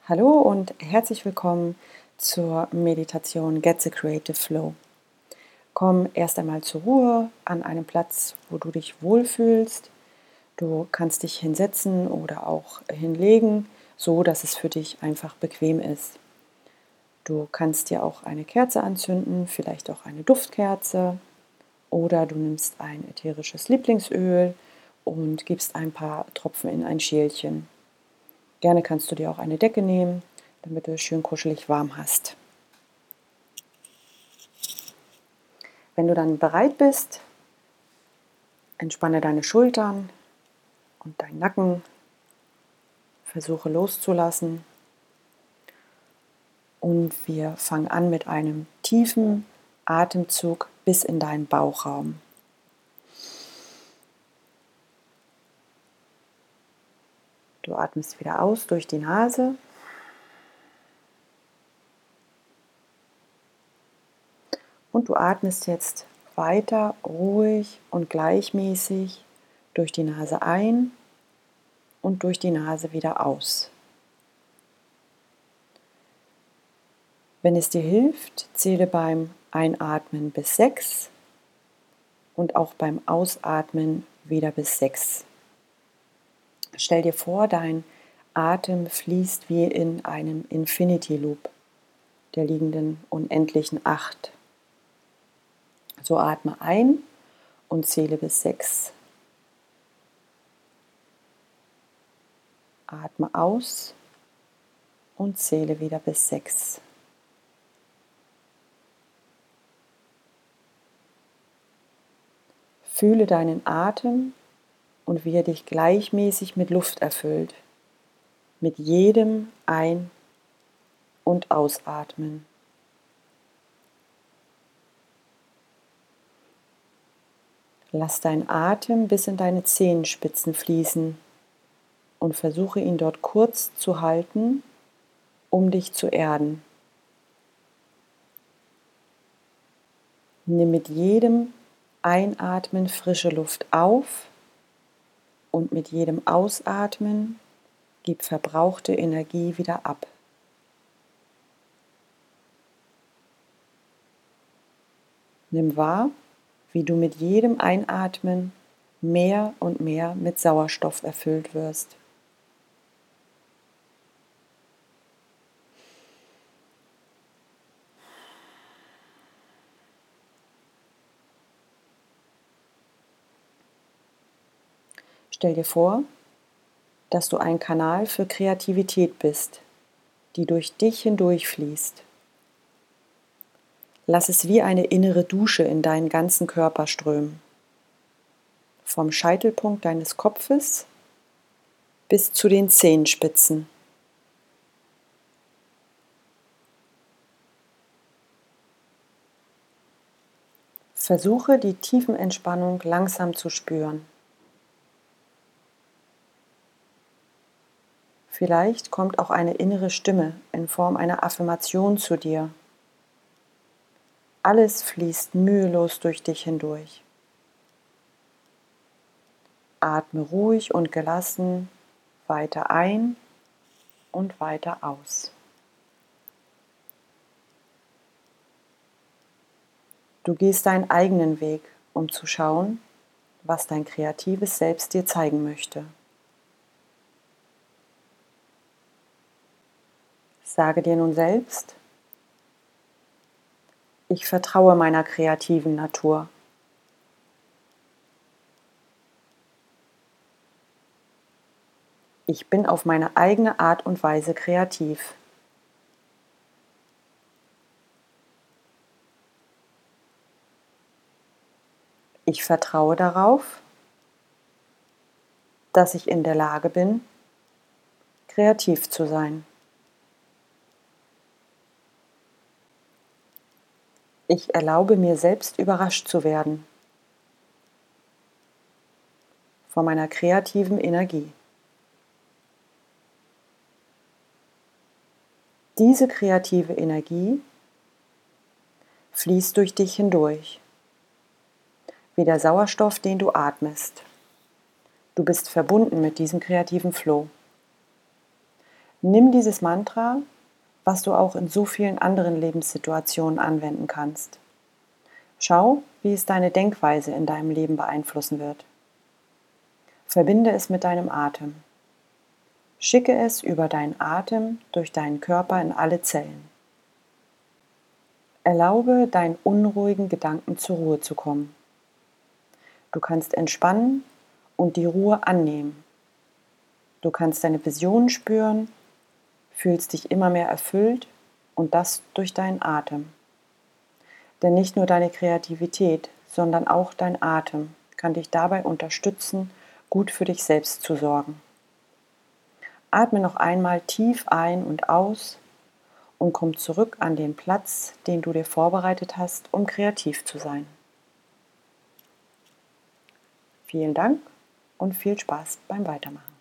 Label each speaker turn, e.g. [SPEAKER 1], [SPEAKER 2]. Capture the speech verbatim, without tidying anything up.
[SPEAKER 1] Hallo und herzlich willkommen zur Meditation Get the Creative Flow. Komm erst einmal zur Ruhe an einem Platz, wo du dich wohlfühlst. Du kannst dich hinsetzen oder auch hinlegen, so dass es für dich einfach bequem ist. Du kannst dir auch eine Kerze anzünden, vielleicht auch eine Duftkerze, oder du nimmst ein ätherisches Lieblingsöl und gibst ein paar Tropfen in ein Schälchen. Gerne kannst du dir auch eine Decke nehmen, damit du es schön kuschelig warm hast. Wenn du dann bereit bist, entspanne deine Schultern und deinen Nacken. Versuche loszulassen. Und wir fangen an mit einem tiefen Atemzug bis in deinen Bauchraum. Du atmest wieder aus durch die Nase. Und du atmest jetzt weiter ruhig und gleichmäßig durch die Nase ein und durch die Nase wieder aus. Wenn es dir hilft, zähle beim Einatmen bis sechs und auch beim Ausatmen wieder bis sechs. Stell dir vor, dein Atem fließt wie in einem Infinity Loop der liegenden unendlichen Acht. So atme ein und zähle bis sechs. Atme aus und zähle wieder bis sechs. Fühle deinen Atem und wie er dich gleichmäßig mit Luft erfüllt, mit jedem Ein- und Ausatmen. Lass deinen Atem bis in deine Zehenspitzen fließen und versuche ihn dort kurz zu halten, um dich zu erden. Nimm mit jedem Einatmen frische Luft auf und mit jedem Ausatmen gib verbrauchte Energie wieder ab. Nimm wahr, wie du mit jedem Einatmen mehr und mehr mit Sauerstoff erfüllt wirst. Stell dir vor, dass du ein Kanal für Kreativität bist, die durch dich hindurch fließt. Lass es wie eine innere Dusche in deinen ganzen Körper strömen. Vom Scheitelpunkt deines Kopfes bis zu den Zehenspitzen. Versuche die Tiefenentspannung langsam zu spüren. Vielleicht kommt auch eine innere Stimme in Form einer Affirmation zu dir. Alles fließt mühelos durch dich hindurch. Atme ruhig und gelassen weiter ein und weiter aus. Du gehst deinen eigenen Weg, um zu schauen, was dein kreatives Selbst dir zeigen möchte. Sage dir nun selbst: Ich vertraue meiner kreativen Natur. Ich bin auf meine eigene Art und Weise kreativ. Ich vertraue darauf, dass ich in der Lage bin, kreativ zu sein. Ich erlaube mir selbst überrascht zu werden von meiner kreativen Energie. Diese kreative Energie fließt durch dich hindurch, wie der Sauerstoff, den du atmest. Du bist verbunden mit diesem kreativen Flow. Nimm dieses Mantra, was du auch in so vielen anderen Lebenssituationen anwenden kannst. Schau, wie es deine Denkweise in deinem Leben beeinflussen wird. Verbinde es mit deinem Atem. Schicke es über deinen Atem durch deinen Körper in alle Zellen. Erlaube deinen unruhigen Gedanken zur Ruhe zu kommen. Du kannst entspannen und die Ruhe annehmen. Du kannst deine Visionen spüren, fühlst dich immer mehr erfüllt und das durch deinen Atem. Denn nicht nur deine Kreativität, sondern auch dein Atem kann dich dabei unterstützen, gut für dich selbst zu sorgen. Atme noch einmal tief ein und aus und komm zurück an den Platz, den du dir vorbereitet hast, um kreativ zu sein. Vielen Dank und viel Spaß beim Weitermachen.